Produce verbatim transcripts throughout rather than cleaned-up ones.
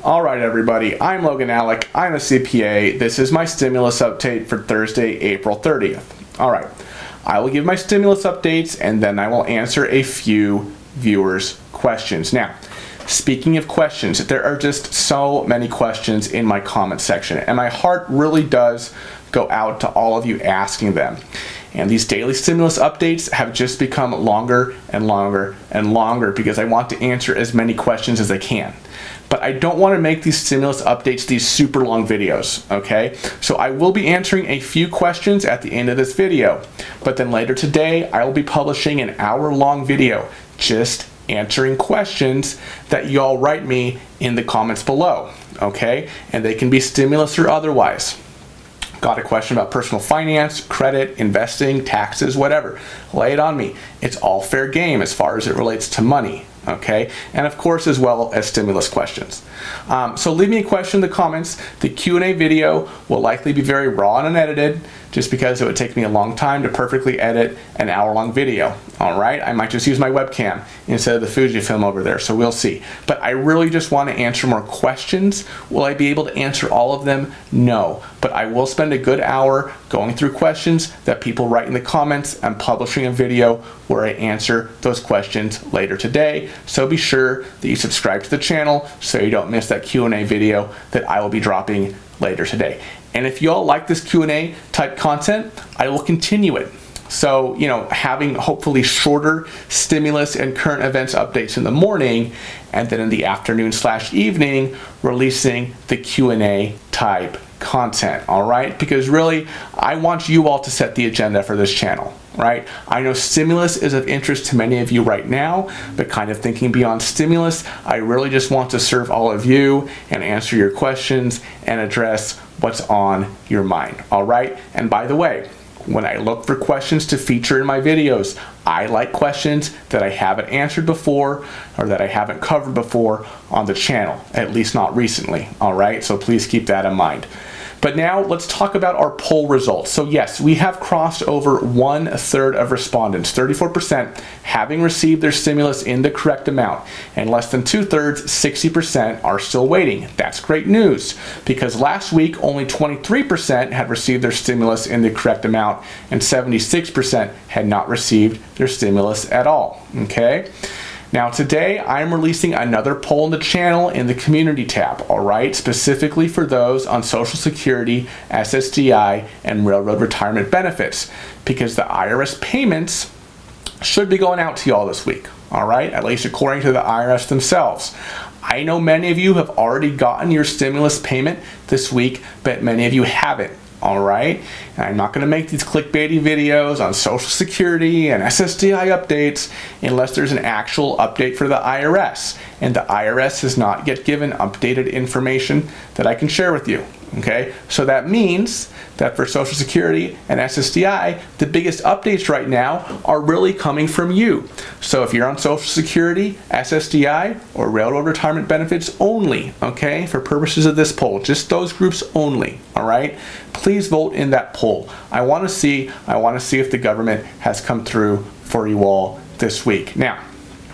All right, everybody, I'm Logan Alec. I'm a C P A. This is my stimulus update for Thursday, April thirtieth. All right, I will give my stimulus updates and then I will answer a few viewers' questions. Now, speaking of questions, there are just so many questions in my comment section, and my heart really does go out to all of you asking them. And these daily stimulus updates have just become longer and longer and longer because I want to answer as many questions as I can. But I don't want to make these stimulus updates these super long videos, okay? So I will be answering a few questions at the end of this video. But then later today, I will be publishing an hour-long video just answering questions that y'all write me in the comments below, okay? And they can be stimulus or otherwise. Got a question about personal finance, credit, investing, taxes, whatever. Lay it on me. It's all fair game as far as it relates to money, okay? And of course, as well as stimulus questions. Um, so leave me a question in the comments. The Q and A video will likely be very raw and unedited just because it would take me a long time to perfectly edit an hour-long video, all right? I might just use my webcam instead of the Fujifilm over there, so we'll see. But I really just want to answer more questions. Will I be able to answer all of them? No, but I will spend a good hour going through questions that people write in the comments and publishing a video where I answer those questions later today. So be sure that you subscribe to the channel so you don't miss that Q and A video that I will be dropping later today. And if y'all like this Q and A type content, I will continue it. So, you know, having hopefully shorter stimulus and current events updates in the morning, and then in the afternoon slash evening, releasing the Q and A type content, all right? Because really, I want you all to set the agenda for this channel, right? I know stimulus is of interest to many of you right now, but kind of thinking beyond stimulus, I really just want to serve all of you and answer your questions and address what's on your mind, all right? And by the way, when I look for questions to feature in my videos, I like questions that I haven't answered before or that I haven't covered before on the channel, at least not recently, all right? So please keep that in mind. But now let's talk about our poll results. So yes, we have crossed over one third of respondents, thirty-four percent, having received their stimulus in the correct amount, and less than two thirds, sixty percent, are still waiting. That's great news because last week only twenty-three percent had received their stimulus in the correct amount and seventy-six percent had not received their stimulus at all, okay? Now today, I'm releasing another poll in the channel in the community tab, all right? Specifically for those on Social Security, S S D I, and Railroad Retirement Benefits, because the I R S payments should be going out to y'all this week, all right? At least according to the I R S themselves. I know many of you have already gotten your stimulus payment this week, but many of you haven't. All right, and I'm not going to make these clickbaity videos on Social Security and S S D I updates unless there's an actual update for the I R S, and the I R S has not yet given updated information that I can share with you. Okay, so that means that for Social Security and S S D I, the biggest updates right now are really coming from you. So if you're on Social Security, S S D I, or Railroad Retirement Benefits only, okay, for purposes of this poll, just those groups only, all right, please vote in that poll. I want to see, I want to see if the government has come through for you all this week. Now,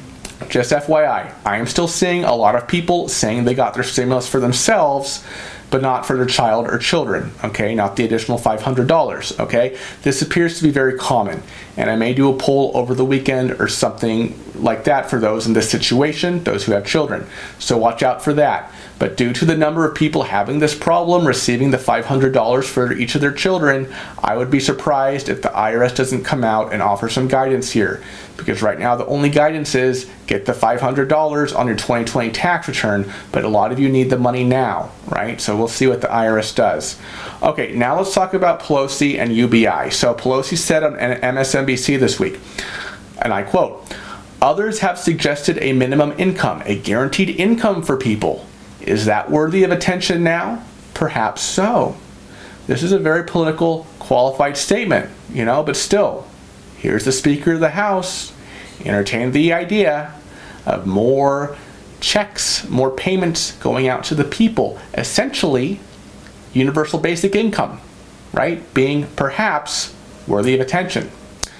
just F Y I, I am still seeing a lot of people saying they got their stimulus for themselves, but not for their child or children, okay? Not the additional five hundred dollars, okay? This appears to be very common, and I may do a poll over the weekend or something like that for those in this situation, those who have children. So watch out for that. But due to the number of people having this problem, receiving the five hundred dollars for each of their children, I would be surprised if the I R S doesn't come out and offer some guidance here. Because right now the only guidance is get the five hundred dollars on your twenty twenty tax return, but a lot of you need the money now, right? So we'll see what the I R S does. Okay, now let's talk about Pelosi and U B I. So Pelosi said on M S N B C this week, and I quote, "Others have suggested a minimum income, a guaranteed income for people. Is that worthy of attention now? Perhaps so." This is a very political, qualified statement, you know, but still, here's the Speaker of the House entertaining the idea of more checks, more payments going out to the people. Essentially, universal basic income, right? Being perhaps worthy of attention.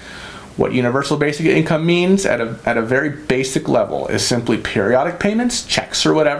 What universal basic income means at a, at a very basic level is simply periodic payments, checks or whatever,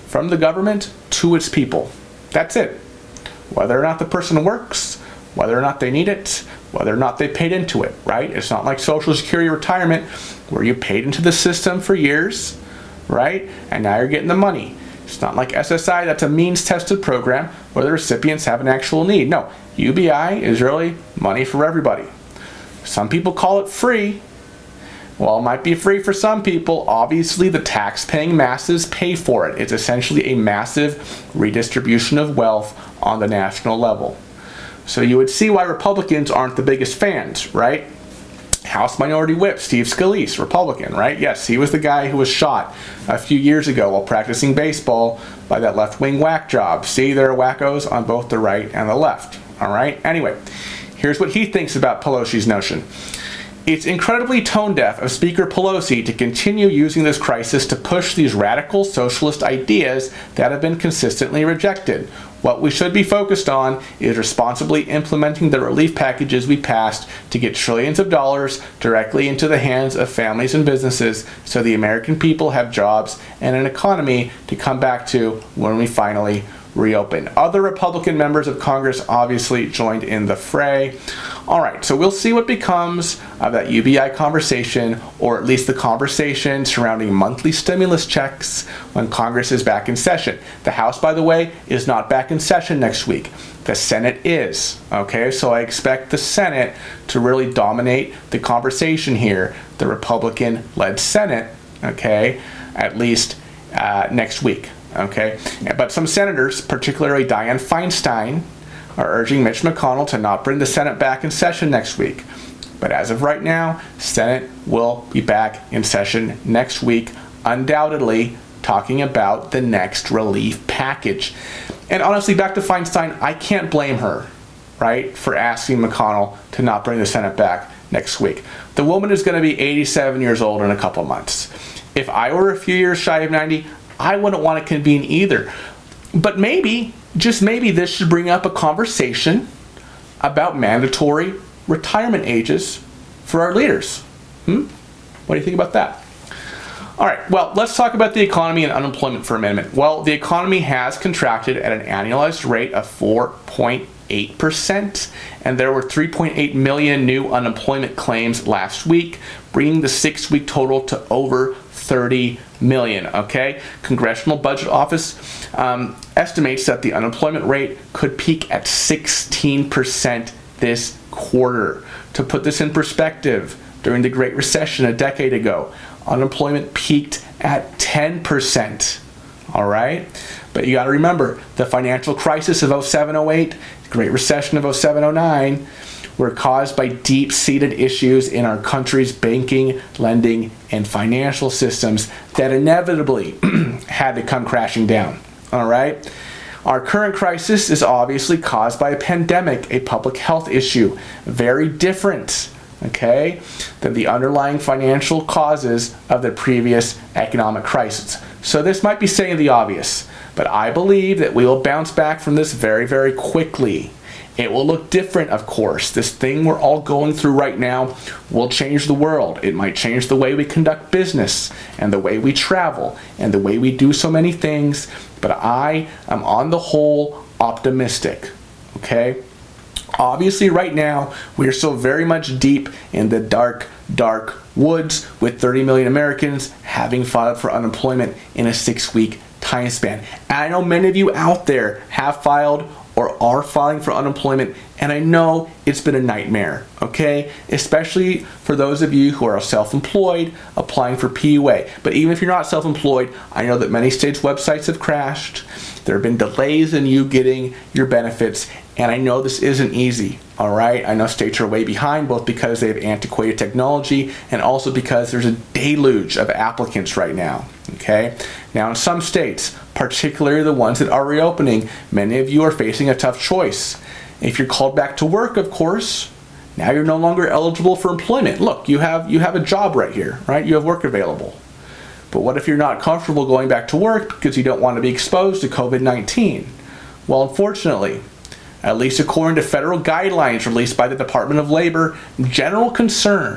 from the government to its people. That's it. Whether or not the person works, whether or not they need it, whether or not they paid into it, right? It's not like Social Security retirement where you paid into the system for years, right? And now you're getting the money. It's not like S S I, that's a means-tested program where the recipients have an actual need. No, U B I is really money for everybody. Some people call it free. Well, it might be free for some people. Obviously, the tax-paying masses pay for it. It's essentially a massive redistribution of wealth on the national level. So you would see why Republicans aren't the biggest fans, right? House Minority Whip Steve Scalise, Republican, right? Yes, he was the guy who was shot a few years ago while practicing baseball by that left-wing whack job. See, there are wackos on both the right and the left, all right? Anyway, here's what he thinks about Pelosi's notion. It's incredibly tone-deaf of Speaker Pelosi to continue using this crisis to push these radical socialist ideas that have been consistently rejected. What we should be focused on is responsibly implementing the relief packages we passed to get trillions of dollars directly into the hands of families and businesses so the American people have jobs and an economy to come back to when we finally reopen. Other Republican members of Congress obviously joined in the fray. All right, so we'll see what becomes of that U B I conversation, or at least the conversation surrounding monthly stimulus checks when Congress is back in session. The House, by the way, is not back in session next week. The Senate is, okay? So I expect the Senate to really dominate the conversation here, the Republican-led Senate, okay, at least uh, next week. Okay, but some senators, particularly Dianne Feinstein, are urging Mitch McConnell to not bring the Senate back in session next week. But as of right now, Senate will be back in session next week, undoubtedly talking about the next relief package. And honestly, back to Feinstein, I can't blame her, right, for asking McConnell to not bring the Senate back next week. The woman is going to be eighty-seven years old in a couple of months. If I were a few years shy of ninety, I wouldn't want to convene either. But maybe, just maybe, this should bring up a conversation about mandatory retirement ages for our leaders. Hmm? What do you think about that? All right, well, let's talk about the economy and unemployment for a minute. Well, the economy has contracted at an annualized rate of four point eight percent, and there were three point eight million new unemployment claims last week, bringing the six-week total to over thirty million, okay? Congressional Budget Office um, estimates that the unemployment rate could peak at sixteen percent this quarter. To put this in perspective, during the Great Recession a decade ago, unemployment peaked at ten percent, all right? But you got to remember, the financial crisis of oh seven oh eight, the Great Recession of oh seven oh nine, were caused by deep-seated issues in our country's banking, lending, and financial systems that inevitably had to come crashing down, all right? Our current crisis is obviously caused by a pandemic, a public health issue, very different, okay, than the underlying financial causes of the previous economic crisis. So this might be saying the obvious, but I believe that we will bounce back from this very, very quickly. It will look different, of course. This thing we're all going through right now will change the world. It might change the way we conduct business and the way we travel and the way we do so many things, but I am on the whole optimistic, okay? Obviously, right now, we are still very much deep in the dark, dark woods with thirty million Americans having filed for unemployment in a six-week time span. And I know many of you out there have filed or are filing for unemployment, and I know it's been a nightmare, okay? Especially for those of you who are self-employed, applying for P U A. But even if you're not self-employed, I know that many states' websites have crashed. There have been delays in you getting your benefits, and I know this isn't easy, all right? I know states are way behind, both because they have antiquated technology and also because there's a deluge of applicants right now, okay? Now, in some states, particularly the ones that are reopening, many of you are facing a tough choice. If you're called back to work, of course, now you're no longer eligible for employment. Look, you have you have a job right here, right? You have work available. But what if you're not comfortable going back to work because you don't want to be exposed to COVID nineteen? Well, unfortunately, at least according to federal guidelines released by the Department of Labor, general concern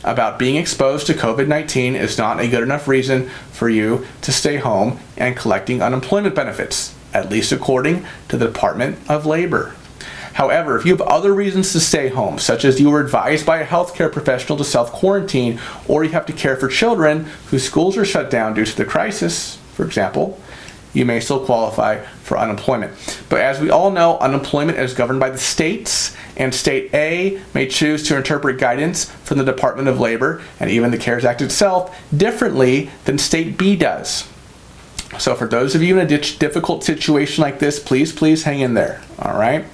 about being exposed to COVID nineteen is not a good enough reason for you to stay home and collecting unemployment benefits, at least according to the Department of Labor. However, if you have other reasons to stay home, such as you were advised by a healthcare professional to self-quarantine, or you have to care for children whose schools are shut down due to the crisis, for example, you may still qualify for unemployment. But as we all know, unemployment is governed by the states, and State A may choose to interpret guidance from the Department of Labor and even the CARES Act itself differently than State B does. So for those of you in a difficult situation like this, please, please hang in there, all right?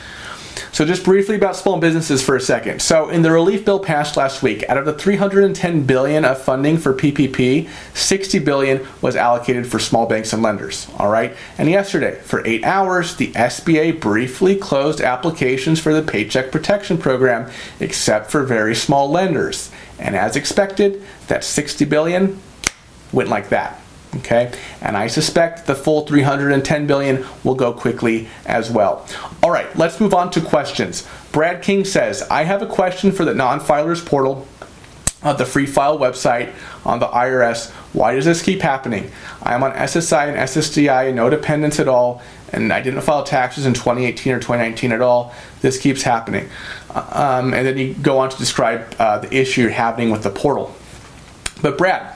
So just briefly about small businesses for a second. So in the relief bill passed last week, out of the three hundred ten billion dollars of funding for P P P, sixty billion dollars was allocated for small banks and lenders, all right? And yesterday, for eight hours, the S B A briefly closed applications for the Paycheck Protection Program, except for very small lenders. And as expected, that sixty billion dollars went like that. Okay, and I suspect the full three hundred ten billion dollars will go quickly as well. All right, let's move on to questions. Brad King says, I have a question for the non-filers portal of the Free File website on the I R S. Why does this keep happening? I am on S S I and S S D I, no dependents at all, and I didn't file taxes in twenty eighteen or twenty nineteen at all. This keeps happening. Um, and then you go on to describe uh, the issue happening with the portal. But Brad,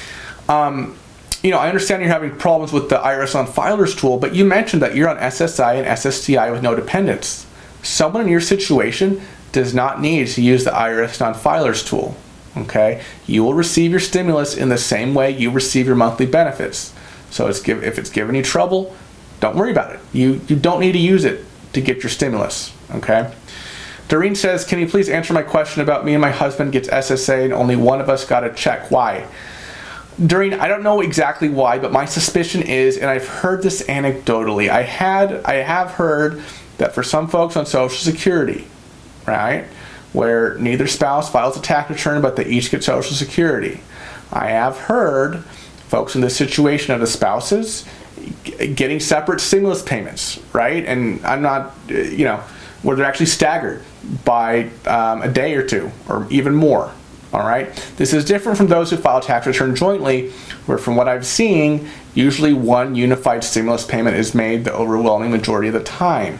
um, you know, I understand you're having problems with the I R S non-filers tool, but you mentioned that you're on S S I and S S D I with no dependents. Someone in your situation does not need to use the I R S non-filers tool, okay? You will receive your stimulus in the same way you receive your monthly benefits. So it's give, if it's giving you trouble, don't worry about it. You, you don't need to use it to get your stimulus, okay? Doreen says, can you please answer my question about me and my husband gets S S A and only one of us got a check? Why? Doreen, I don't know exactly why, but my suspicion is, and I've heard this anecdotally, I had, I have heard that for some folks on Social Security, right, where neither spouse files a tax return, but they each get Social Security. I have heard folks in this situation of the spouses getting separate stimulus payments, right, and I'm not, you know, where they're actually staggered by um, a day or two, or even more. All right. This is different from those who file tax return jointly, where from what I've seen, usually one unified stimulus payment is made the overwhelming majority of the time.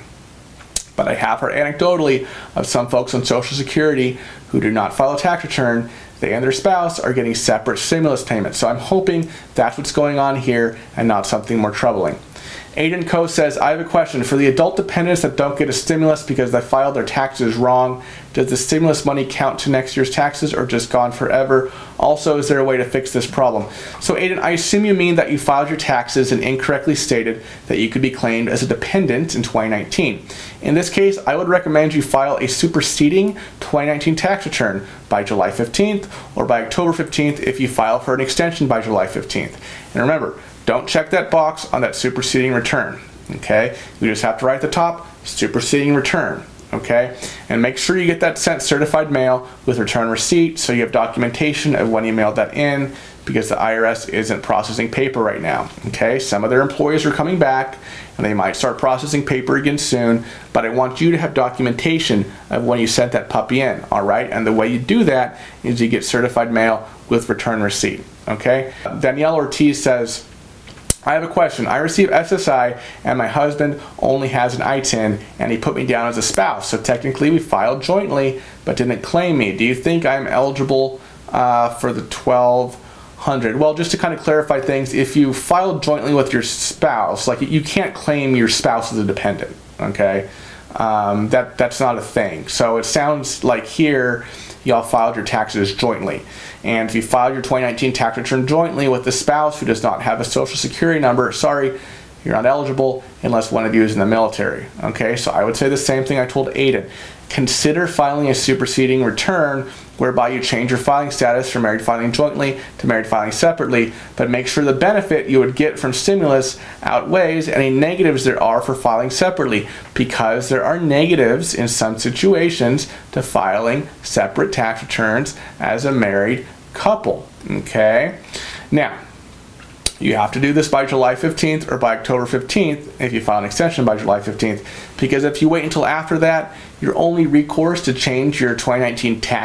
But I have heard anecdotally of some folks on Social Security who do not file a tax return. They and their spouse are getting separate stimulus payments. So I'm hoping that's what's going on here and not something more troubling. Aiden Coe says, I have a question. For the adult dependents that don't get a stimulus because they filed their taxes wrong, does the stimulus money count to next year's taxes or just gone forever? Also, is there a way to fix this problem? So Aiden, I assume you mean that you filed your taxes and incorrectly stated that you could be claimed as a dependent in twenty nineteen. In this case, I would recommend you file a superseding twenty nineteen tax return by July fifteenth or by October fifteenth if you file for an extension by July fifteenth. And remember, don't check that box on that superseding return, okay? You just have to write at the top, superseding return, okay? And make sure you get that sent certified mail with return receipt so you have documentation of when you mailed that in, because the I R S isn't processing paper right now, okay? Some of their employees are coming back and they might start processing paper again soon, but I want you to have documentation of when you sent that puppy in, all right? And the way you do that is you get certified mail with return receipt, okay? Danielle Ortiz says, I have a question. I receive S S I and my husband only has an I T I N and he put me down as a spouse. So technically we filed jointly but didn't claim me. Do you think I'm eligible uh, for the twelve hundred? Well, just to kind of clarify things, if you filed jointly with your spouse, like you can't claim your spouse as a dependent, okay? Um, that, that's not a thing. So it sounds like here y'all filed your taxes jointly. And if you filed your twenty nineteen tax return jointly with the spouse who does not have a Social Security number, sorry, you're not eligible unless one of you is in the military. Okay, so I would say the same thing I told Aiden. Consider filing a superseding return whereby you change your filing status from married filing jointly to married filing separately, but make sure the benefit you would get from stimulus outweighs any negatives there are for filing separately, because there are negatives in some situations to filing separate tax returns as a married couple. Okay? Now, you have to do this by July fifteenth or by October fifteenth if you file an extension by July fifteenth, because if you wait until after that, your only recourse to change your twenty nineteen tax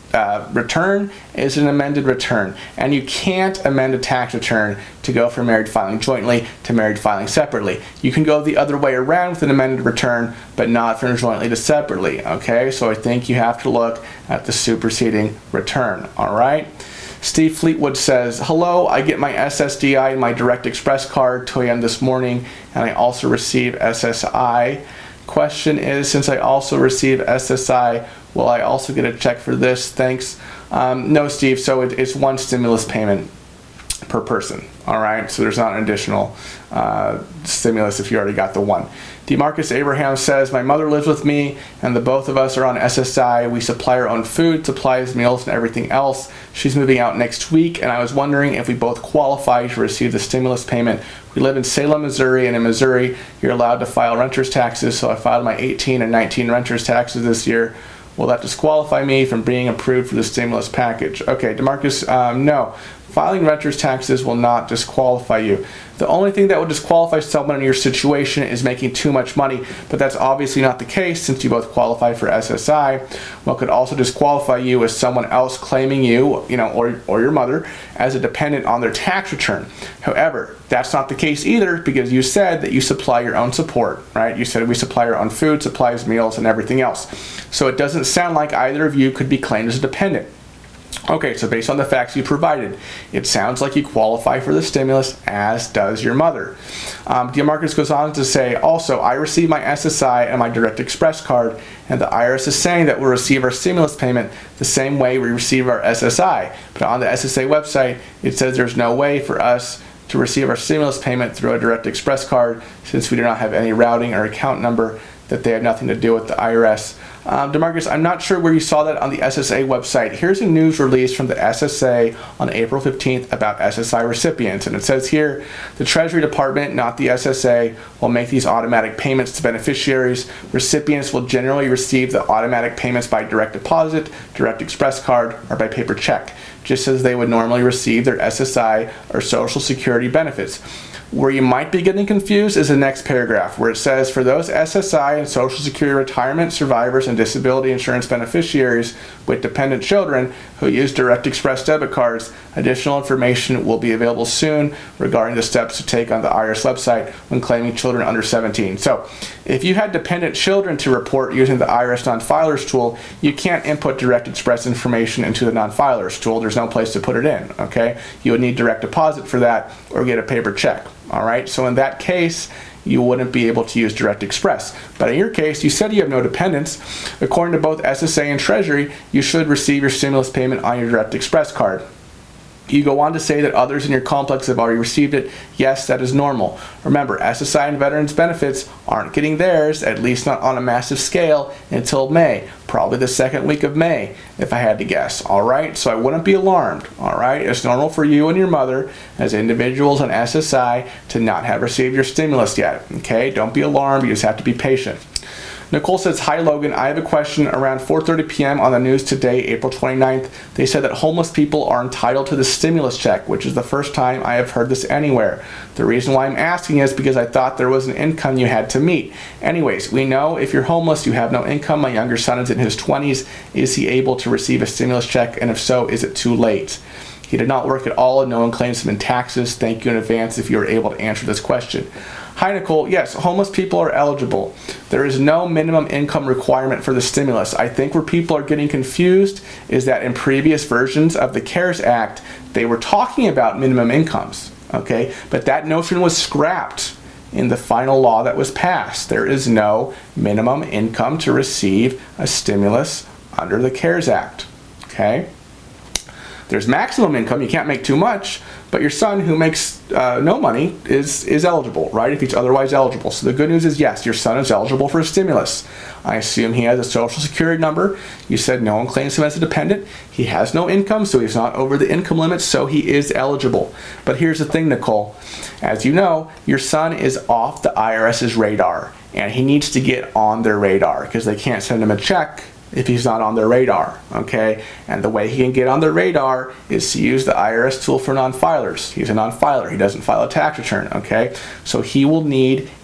uh, return is an amended return, and you can't amend a tax return to go from married filing jointly to married filing separately. You can go the other way around with an amended return, but not from jointly to separately, okay? So I think you have to look at the superseding return, all right? Steve Fleetwood says, hello, I get my S S D I and my Direct Express card two a m this morning, and I also receive S S I. Question is, since I also receive S S I, will I also get a check for this? Thanks. Um, no, Steve, so it, it's one stimulus payment per person, all right? So there's not an additional uh, stimulus if you already got the one. DeMarcus Abraham says, my mother lives with me and the both of us are on S S I. We supply our own food, supplies, meals, and everything else. She's moving out next week, and I was wondering if we both qualify to receive the stimulus payment. We live in Salem, Missouri, and in Missouri, you're allowed to file renter's taxes, so I filed my eighteen and nineteen renter's taxes this year. Will that disqualify me from being approved for the stimulus package? Okay, DeMarcus, um, no. Filing renter's taxes will not disqualify you. The only thing that would disqualify someone in your situation is making too much money, but that's obviously not the case since you both qualify for S S I. What could also disqualify you is someone else claiming you, you know, or, or your mother as a dependent on their tax return. However, that's not the case either because you said that you supply your own support, right? You said we supply our own food, supplies, meals, and everything else. So it doesn't sound like either of you could be claimed as a dependent. Okay, so based on the facts you provided, it sounds like you qualify for the stimulus, as does your mother. Um, DeMarcus goes on to say, also, I receive my S S I and my Direct Express card, and the I R S is saying that we'll receive our stimulus payment the same way we receive our S S I. But on the S S A website, it says there's no way for us to receive our stimulus payment through a Direct Express card since we do not have any routing or account number, that they have nothing to do with the I R S. Um, DeMarcus, I'm not sure where you saw that on the S S A website. Here's a news release from the S S A on April fifteenth about S S I recipients. And it says here, the Treasury Department, not the S S A, will make these automatic payments to beneficiaries. Recipients will generally receive the automatic payments by direct deposit, Direct Express card, or by paper check, just as they would normally receive their S S I or Social Security benefits. Where you might be getting confused is the next paragraph, where it says, for those S S I and Social Security retirement survivors and disability insurance beneficiaries with dependent children who use Direct Express debit cards, additional information will be available soon regarding the steps to take on the I R S website when claiming children under seventeen. So, if you had dependent children to report using the I R S non-filers tool, you can't input Direct Express information into the non-filers tool. There's no place to put it in, okay? You would need direct deposit for that or get a paper check. All right, so in that case, you wouldn't be able to use Direct Express. But in your case, you said you have no dependents. According to both S S A and Treasury, you should receive your stimulus payment on your Direct Express card. You go on to say that others in your complex have already received it. Yes, that is normal. Remember, S S I and Veterans Benefits aren't getting theirs, at least not on a massive scale, until May. Probably the second week of May, if I had to guess. All right, so I wouldn't be alarmed. All right, it's normal for you and your mother as individuals on S S I to not have received your stimulus yet. Okay, don't be alarmed. You just have to be patient. Nicole says, hi Logan, I have a question. Around four thirty p m on the news today, April twenty-ninth, they said that homeless people are entitled to the stimulus check, which is the first time I have heard this anywhere. The reason why I'm asking is because I thought there was an income you had to meet. Anyways, we know if you're homeless, you have no income. My younger son is in his twenties. Is he able to receive a stimulus check? And if so, is it too late? He did not work at all and no one claims him in taxes. Thank you in advance if you are able to answer this question. Hi Nicole, yes, homeless people are eligible. There is no minimum income requirement for the stimulus. I think where people are getting confused is that in previous versions of the CARES Act, they were talking about minimum incomes, okay? But that notion was scrapped in the final law that was passed. There is no minimum income to receive a stimulus under the CARES Act, okay? There's maximum income, you can't make too much, but your son who makes uh, no money is, is eligible, right, if he's otherwise eligible. So the good news is, yes, your son is eligible for a stimulus. I assume he has a Social Security number. You said no one claims him as a dependent. He has no income, so he's not over the income limit, so he is eligible. But here's the thing, Nicole. As you know, your son is off the I R S's radar, and he needs to get on their radar because they can't send him a check if he's not on their radar, okay? And the way he can get on their radar is to use the I R S tool for non-filers. He's a non-filer. He doesn't file a tax return, okay? So he will need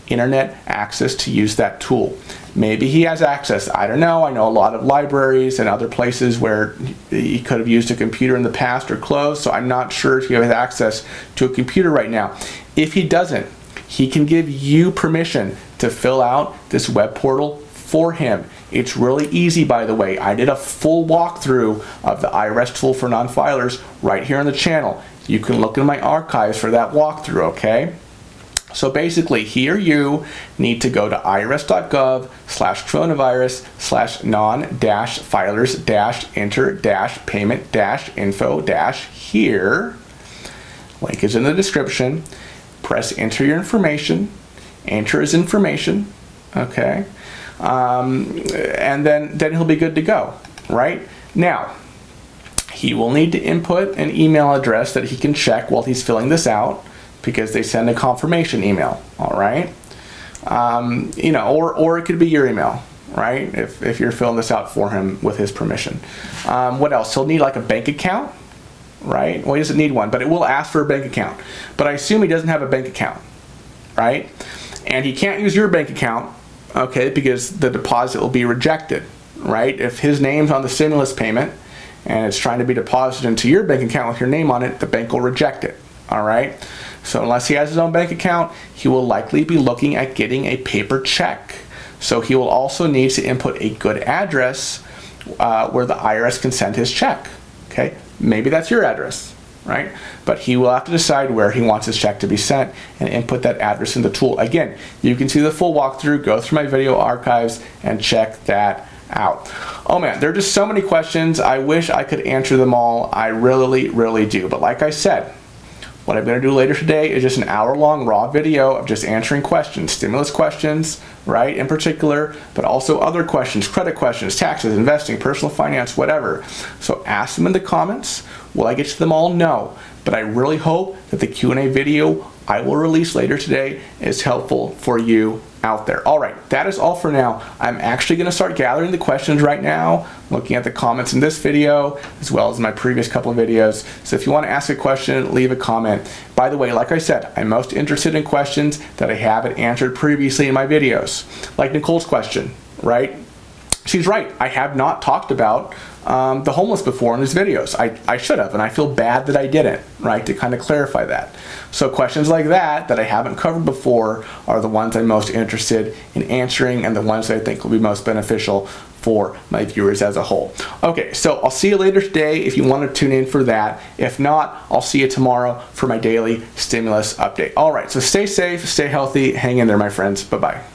internet access to use that tool. Maybe he has access. I don't know. I know a lot of libraries and other places where he could have used a computer in the past are closed, so I'm not sure if he has access to a computer right now. If he doesn't, he can give you permission to fill out this web portal for him. It's really easy, by the way. I did a full walkthrough of the I R S tool for non-filers right here on the channel. You can look in my archives for that walkthrough, okay? So basically, he or you need to go to irs.gov slash coronavirus slash non dash filers dash enter dash payment dash info dash here. Link is in the description. Press enter your information. Enter his information, okay? Um, and then, then he'll be good to go, right? Now, he will need to input an email address that he can check while he's filling this out, because they send a confirmation email, all right? Um, you know, or, or it could be your email, right? If, if you're filling this out for him with his permission. Um, what else? He'll need like a bank account, right? Well, he doesn't need one, but it will ask for a bank account. But I assume he doesn't have a bank account, right? And he can't use your bank account, okay, because the deposit will be rejected, right? If his name's on the stimulus payment and it's trying to be deposited into your bank account with your name on it, the bank will reject it, all right? So unless he has his own bank account, he will likely be looking at getting a paper check. So he will also need to input a good address uh, where the I R S can send his check, okay? Maybe that's your address, right? But he will have to decide where he wants his check to be sent and input that address in the tool. Again, you can see the full walkthrough, go through my video archives and check that out. Oh man, there are just so many questions. I wish I could answer them all. I really, really do. But like I said, what I'm going to do later today is just an hour-long raw video of just answering questions, stimulus questions, right, in particular, but also other questions, credit questions, taxes, investing, personal finance, whatever. So ask them in the comments. Will I get to them all? No. But I really hope that the Q and A video I will release later today is helpful for you out there. All right, that is all for now. I'm actually going to start gathering the questions right now, looking at the comments in this video, as well as my previous couple of videos. So if you want to ask a question, leave a comment. By the way, like I said, I'm most interested in questions that I haven't answered previously in my videos. Like Nicole's question, right? She's right. I have not talked about um, the homeless before in these videos. I, I should have, and I feel bad that I didn't, right, to kind of clarify that. So questions like that, that I haven't covered before, are the ones I'm most interested in answering and the ones that I think will be most beneficial for my viewers as a whole. Okay, so I'll see you later today if you want to tune in for that. If not, I'll see you tomorrow for my daily stimulus update. All right, so stay safe, stay healthy, hang in there, my friends. Bye-bye.